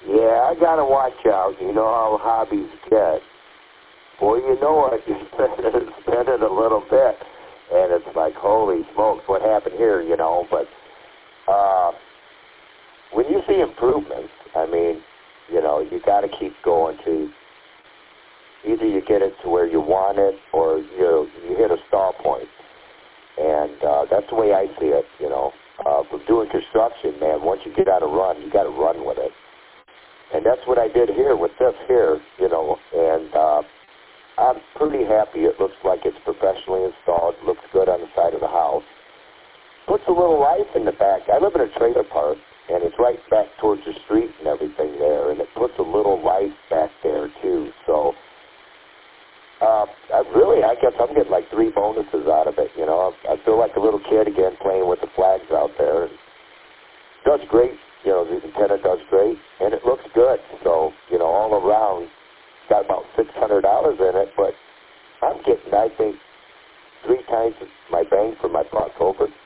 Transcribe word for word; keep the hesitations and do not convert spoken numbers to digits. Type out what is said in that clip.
Yeah, I gotta watch out. You know how hobbies get. Boy, you know it. You spend it, spend it a little bit, and it's like, holy smokes, what happened here? You know, but uh, when you see improvements, I mean, you know, you got to keep going to. Either you get it to where you want it, or you you hit a stall point, and uh, that's the way I see it. You know, uh, from doing construction, man, once you get on a run, you got to run with it, and that's what I did here with this here. You know, and uh, I'm pretty happy. It looks like it's professionally installed. Looks good on the side of the house. Puts a little life in the back. I live in a trailer park, and it's right back towards the street and everything there, and it puts a little life back there too. So. Uh, I really, I guess I'm getting like three bonuses out of it, you know. I, I feel like a little kid again playing with the flags out there. It does great, you know, the antenna does great, and it looks good. So, you know, all around, it's got about six hundred dollars in it, but I'm getting, I think, three times my bang for my buck over